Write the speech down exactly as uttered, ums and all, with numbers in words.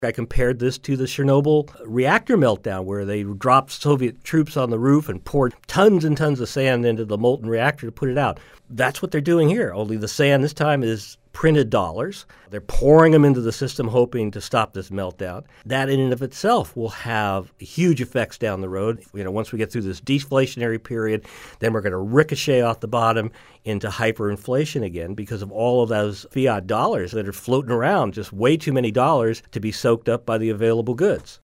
I compared this to the Chernobyl reactor meltdown, where they dropped Soviet troops on the roof and poured tons and tons of sand into the molten reactor to put it out. That's what they're doing here, only the sand this time is printed dollars. They're pouring them into the system hoping to stop this meltdown. That in and of itself will have huge effects down the road. You know, once we get through this deflationary period, then we're going to ricochet off the bottom into hyperinflation again because of all of those fiat dollars that are floating around, just way too many dollars to be soaked up by the available goods.